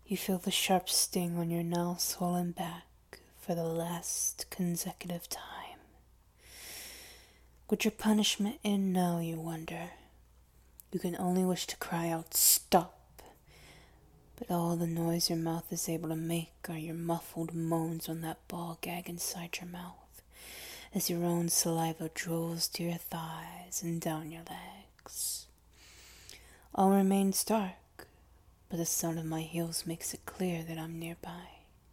You feel the sharp sting on your now swollen back for the last consecutive time. Would your punishment end now, you wonder? You can only wish to cry out, "Stop!" But all the noise your mouth is able to make are your muffled moans on that ball gag inside your mouth, as your own saliva drools to your thighs and down your legs. All remains dark, but the sound of my heels makes it clear that I'm nearby.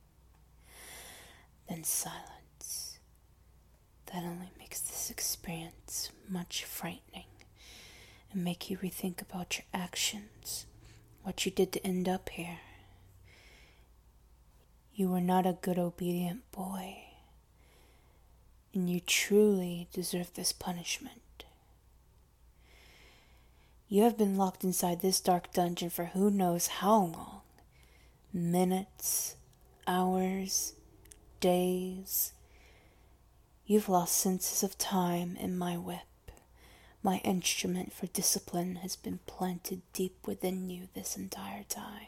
Then silence. That only makes this experience much frightening and make you rethink about your actions, what you did to end up here. You were not a good, obedient boy, and you truly deserve this punishment. You have been locked inside this dark dungeon for who knows how long. Minutes, hours, days. You've lost senses of time, and my whip, my instrument for discipline, has been planted deep within you this entire time.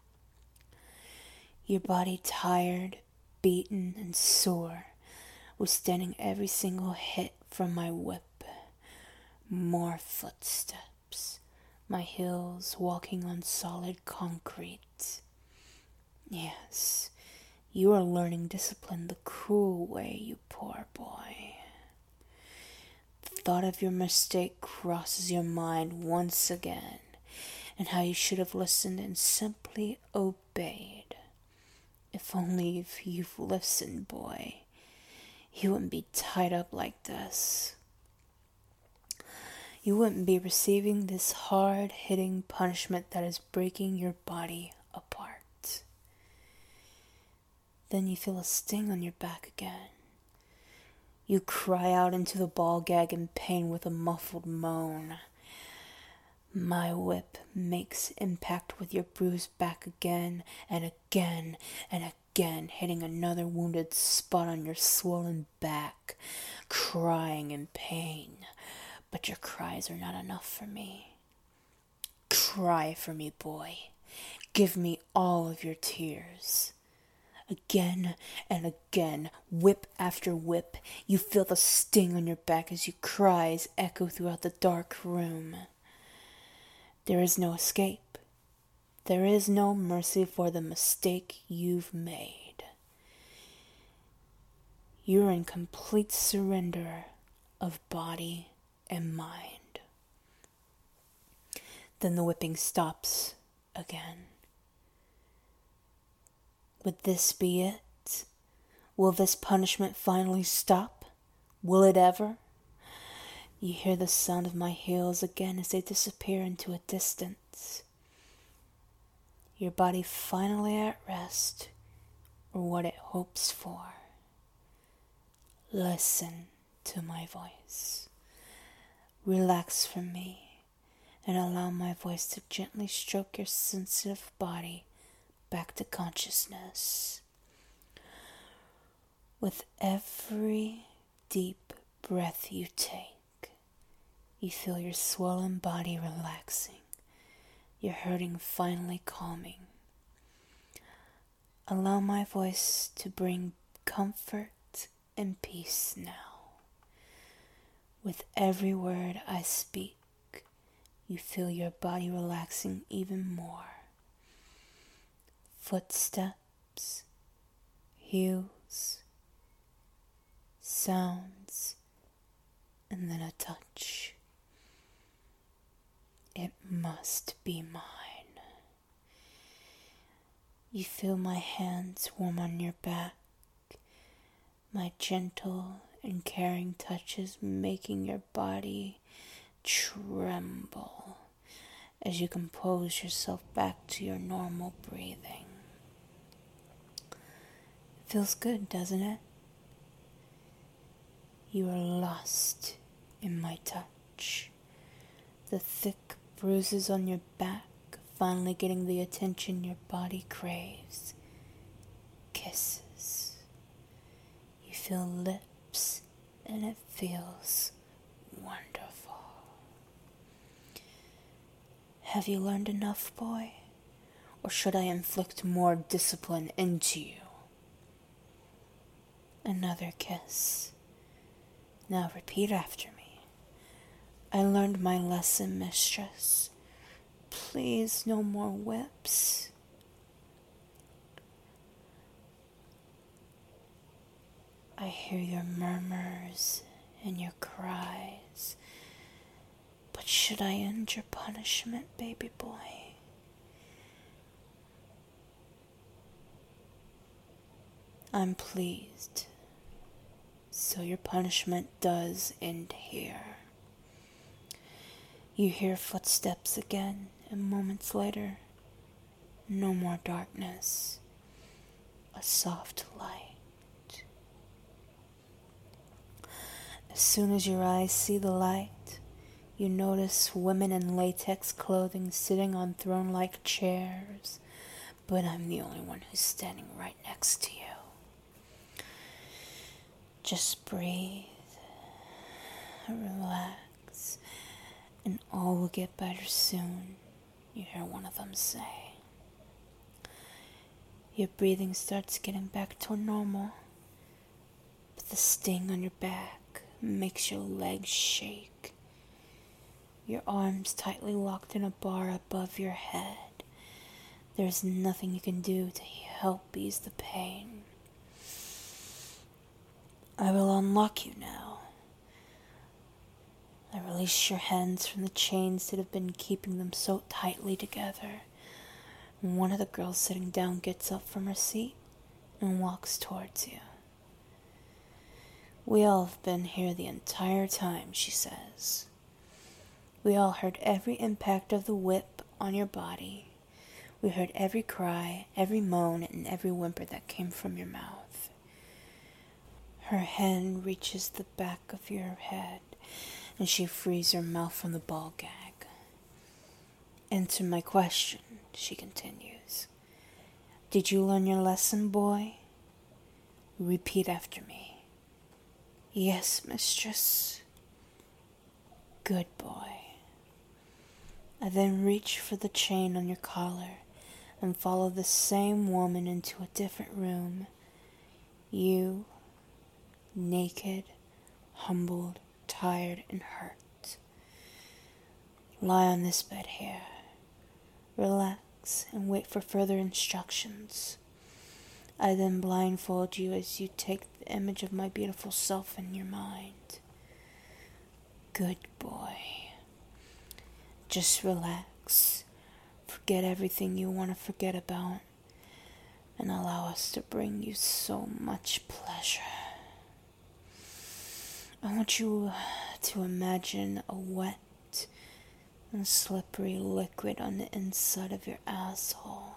Your body tired, beaten, and sore, withstanding every single hit from my whip. More footsteps, my heels walking on solid concrete. Yes, you are learning discipline the cruel way, you poor boy. The thought of your mistake crosses your mind once again, and how you should have listened and simply obeyed. If only if you've listened, boy, you wouldn't be tied up like this. You wouldn't be receiving this hard-hitting punishment that is breaking your body apart. Then you feel a sting on your back again. You cry out into the ball gag in pain with a muffled moan. My whip makes impact with your bruised back again and again and again, hitting another wounded spot on your swollen back, crying in pain. But your cries are not enough for me. Cry for me, boy. Give me all of your tears. Again and again, whip after whip, you feel the sting on your back as your cries echo throughout the dark room. There is no escape. There is no mercy for the mistake you've made. You're in complete surrender of body and mind. Then the whipping stops again. Would this be it? Will this punishment finally stop? Will it ever? You hear the sound of my heels again as they disappear into a distance. Your body finally at rest, or what it hopes for. Listen to my voice. Relax from me, and allow my voice to gently stroke your sensitive body back to consciousness. With every deep breath you take, you feel your swollen body relaxing, your hurting finally calming. Allow my voice to bring comfort and peace now. With every word I speak, you feel your body relaxing even more. Footsteps, heels, sounds, and then a touch. It must be mine. You feel my hands warm on your back, my gentle and caring touches making your body tremble as you compose yourself back to your normal breathing. Feels good, doesn't it? You are lost in my touch. The thick bruises on your back finally getting the attention your body craves. Kisses. You feel lips, and it feels wonderful. Have you learned enough, boy? or should I inflict more discipline into you? Another kiss. Now repeat after me. I learned my lesson, mistress. Please, no more whips. I hear your murmurs and your cries. But should I end your punishment, baby boy? I'm pleased. So your punishment does end here. You hear footsteps again, and moments later, no more darkness, a soft light. As soon as your eyes see the light, you notice women in latex clothing sitting on throne-like chairs, but I'm the only one who's standing right next to you. Just breathe, relax, and all will get better soon, you hear one of them say. Your breathing starts getting back to normal, but the sting on your back makes your legs shake. Your arms tightly locked in a bar above your head. There's nothing you can do to help ease the pain. I will unlock you now. I release your hands from the chains that have been keeping them so tightly together. And one of the girls sitting down gets up from her seat and walks towards you. We all have been here the entire time, she says. We all heard every impact of the whip on your body. We heard every cry, every moan, and every whimper that came from your mouth. Her hand reaches the back of your head, and she frees her mouth from the ball gag. Answer my question, she continues. Did you learn your lesson, boy? Repeat after me. Yes, mistress. Good boy. I then reach for the chain on your collar and follow the same woman into a different room. You, naked, humbled, tired, and hurt. Lie on this bed here. Relax and wait for further instructions. I then blindfold you as you take the image of my beautiful self in your mind. Good boy. Just relax. Forget everything you want to forget about, and allow us to bring you so much pleasure. I want you to imagine a wet and slippery liquid on the inside of your asshole.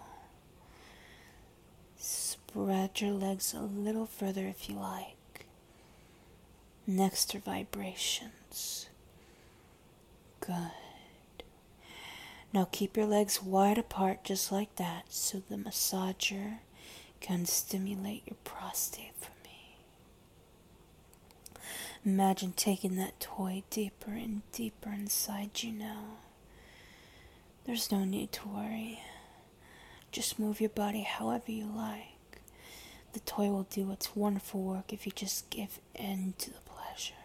Spread your legs a little further if you like. Next are vibrations. Good. Now keep your legs wide apart just like that so the massager can stimulate your prostate for me. Imagine taking that toy deeper and deeper inside you now. There's no need to worry. Just move your body however you like. The toy will do its wonderful work if you just give in to the pleasure.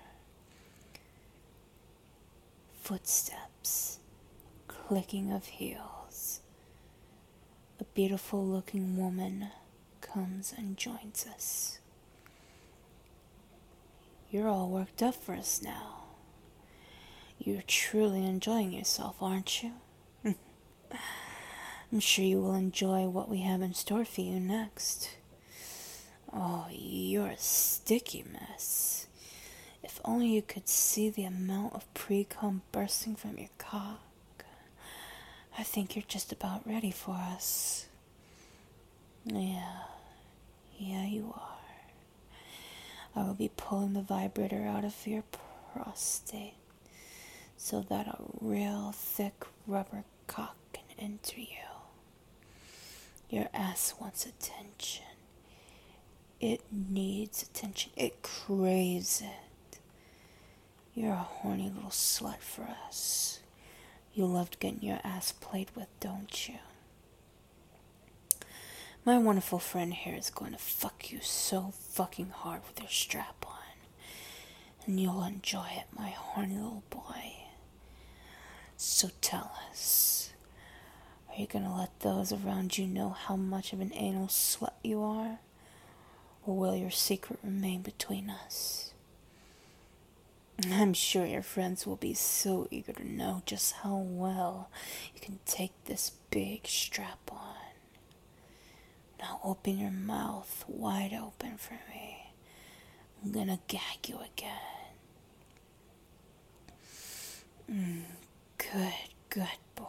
Footsteps, clicking of heels. A beautiful looking woman comes and joins us. You're all worked up for us now. You're truly enjoying yourself, aren't you? I'm sure you will enjoy what we have in store for you next. Oh, you're a sticky mess. If only you could see the amount of pre-cum bursting from your cock. I think you're just about ready for us. Yeah, you are. I will be pulling the vibrator out of your prostate so that a real thick rubber cock can enter you. Your ass wants attention. It needs attention. It craves it. You're a horny little slut for us. You loved getting your ass played with, don't you? My wonderful friend here is going to fuck you so fucking hard with your strap on. And you'll enjoy it, my horny little boy. So tell us, are you gonna let those around you know how much of an anal slut you are? Or will your secret remain between us? I'm sure your friends will be so eager to know just how well you can take this big strap on. Now open your mouth wide open for me. I'm gonna gag you again. Good boy.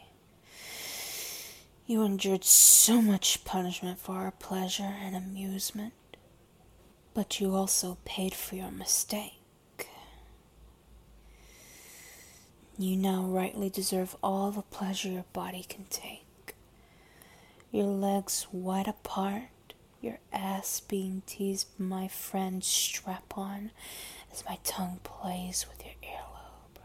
You endured so much punishment for our pleasure and amusement, but you also paid for your mistake. You now rightly deserve all the pleasure your body can take. Your legs wide apart, your ass being teased by my friend's strap-on as my tongue plays with your earlobe.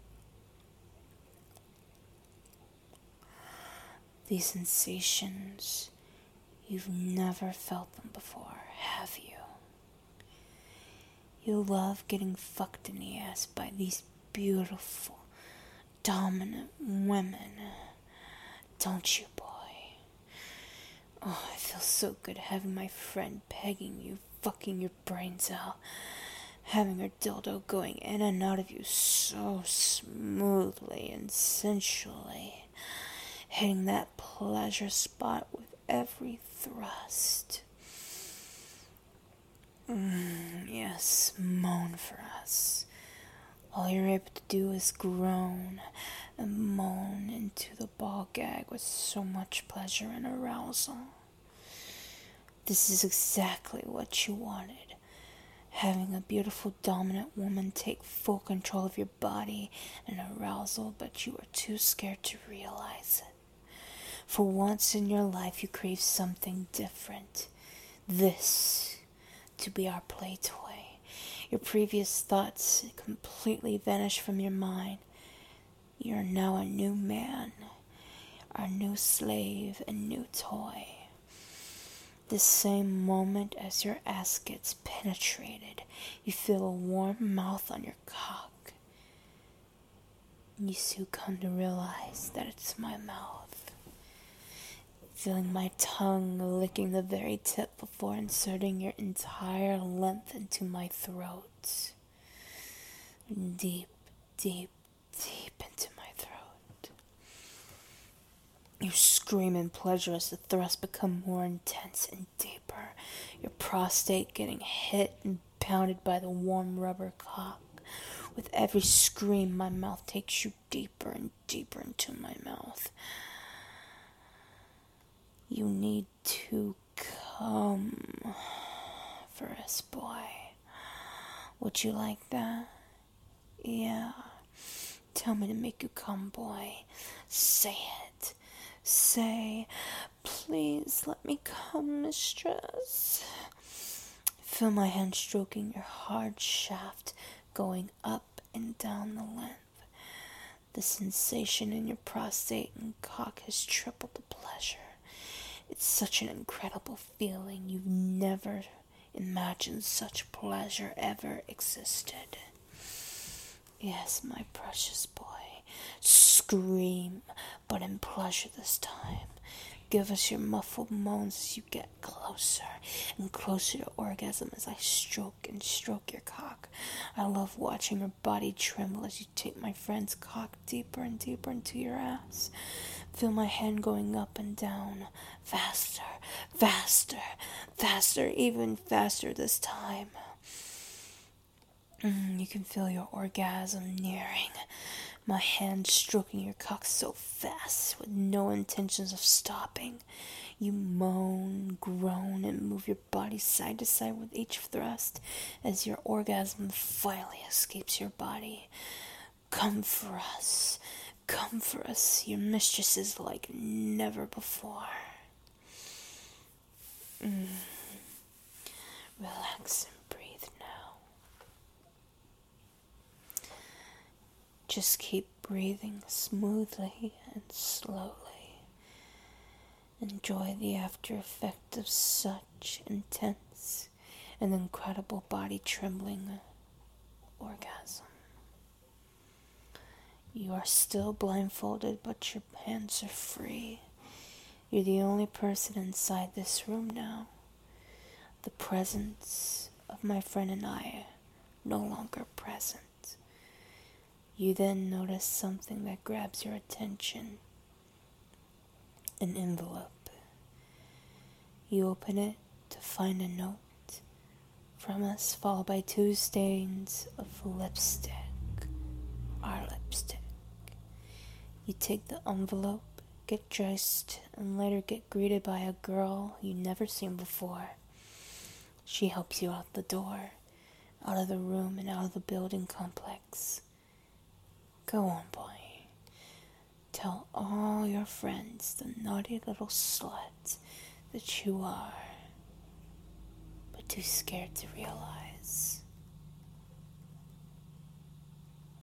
These sensations, you've never felt them before, have you? You love getting fucked in the ass by these beautiful, dominant women, don't you, boy? Oh, it feels so good having my friend pegging you, fucking your brains out, having her dildo going in and out of you so smoothly and sensually, hitting that pleasure spot with every thrust. Yes, moan for us. All you're able to do is groan and moan into the ball gag with so much pleasure and arousal. This is exactly what you wanted. Having a beautiful dominant woman take full control of your body and arousal, but you are too scared to realize it. For once in your life you crave something different. This to be our play toy. Your previous thoughts completely vanish from your mind. You are now a new man, our new slave and new toy. The same moment as your ass gets penetrated, you feel a warm mouth on your cock. You soon come to realize that it's my mouth. Feeling my tongue licking the very tip before inserting your entire length into my throat. Deep, deep, deep into my throat. You scream in pleasure as the thrusts become more intense and deeper, your prostate getting hit and pounded by the warm rubber cock. With every scream, my mouth takes you deeper and deeper into my mouth. You need to come for us, boy. Would you like that? Yeah. Tell me to make you come, boy. Say it. Say, please let me come, mistress. Feel my hand stroking your hard shaft, going up and down the length. The sensation in your prostate and cock has tripled the pleasure. It's such an incredible feeling. You've never imagined such pleasure ever existed. Yes, my precious boy. Scream, but in pleasure this time. Give us your muffled moans as you get closer and closer to orgasm as I stroke and stroke your cock. I love watching your body tremble as you take my friend's cock deeper and deeper into your ass. Feel my hand going up and down. Faster, faster, faster, even faster this time. You can feel your orgasm nearing. My hand stroking your cock so fast with no intentions of stopping. You moan, groan, and move your body side to side with each thrust as your orgasm finally escapes your body. Come for us. Come for us. Your mistress is like never before. Relax and breathe now. Just keep breathing smoothly and slowly. Enjoy the after effect of such intense and incredible body trembling orgasm. You are still blindfolded, but your hands are free. You're the only person inside this room now. The presence of my friend and I no longer present. You then notice something that grabs your attention. An envelope. You open it to find a note from us, followed by 2 stains of lipstick. Our lipstick. You take the envelope, get dressed, and later get greeted by a girl you've never seen before. She helps you out the door, out of the room, and out of the building complex. Go on, boy. Tell all your friends, the naughty little slut that you are, but too scared to realize.